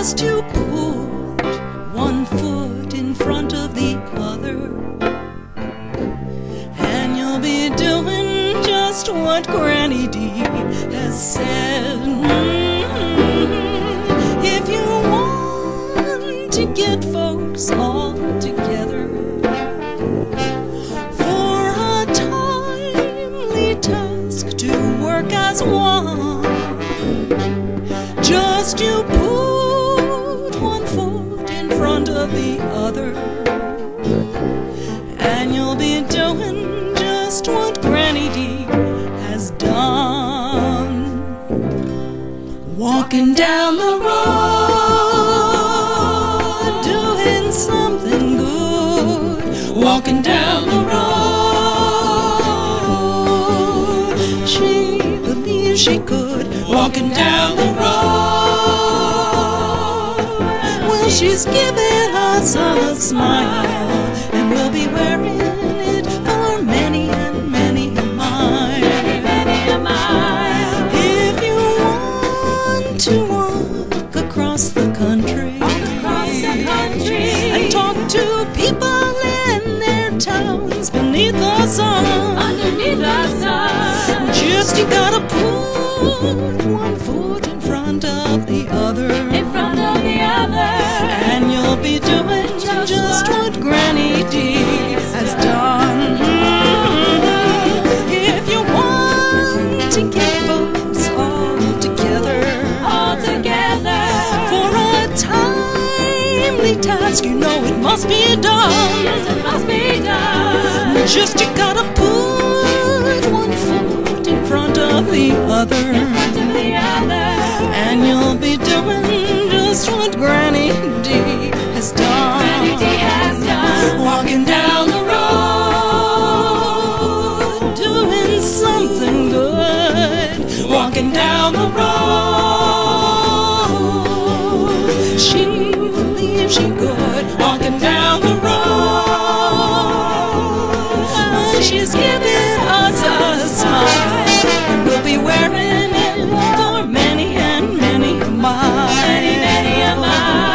just to put one foot in front of the other, and you'll be doing just what Granny D has said. If you want to get folks all together for a timely task to work as one, just you put one foot in front of the other, and you'll be doing just what Granny D has done. Walking down the road, doing something good. Walking down the road, she believed she could. Walking down the road, well, she's giving us a smile, and we'll be wearing it for many and many a mile. If you want to walk across the country, and talk to people in their towns beneath the sun, just you gotta put one foot in front of the other, and you'll be doing just what Granny D has done. If you want to get folks all together for a timely task, you know it must be done. Yes, it must be done. Just you gotta put one foot in front of the other, and you'll be doing just what Granny D has done. Granny D has done. Walking down the road, doing something good. Walking down the road, she believed she could. Walking down the road, she's giving us a smile, and we'll be wearing it for many and many a mile. Many a mile.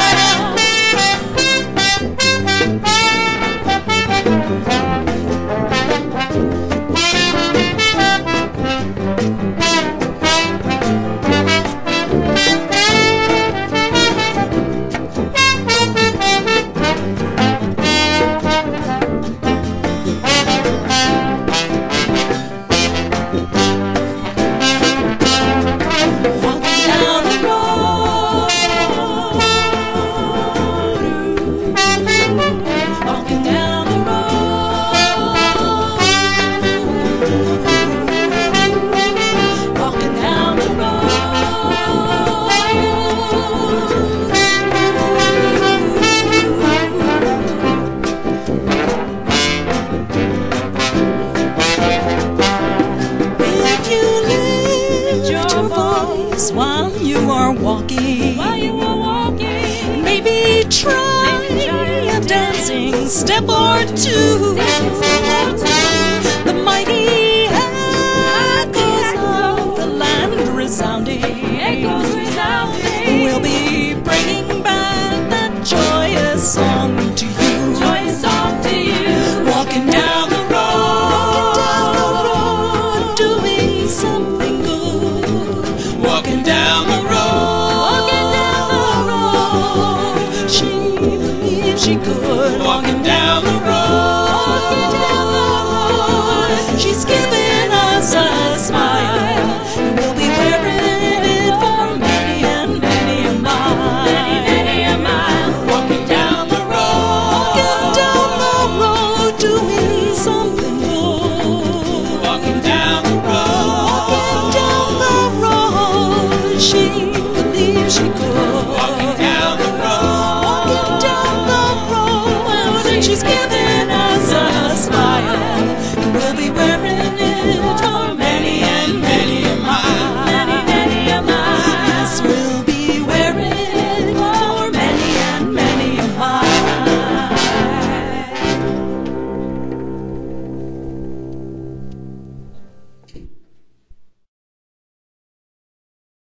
While you are walking, maybe try a dancing step or two. The mighty echoes of the land resounding will be bringing back that joyous song to you. Walking down the road, doing something good. Walking down the road, she believed she could. Walking down the road, she's getting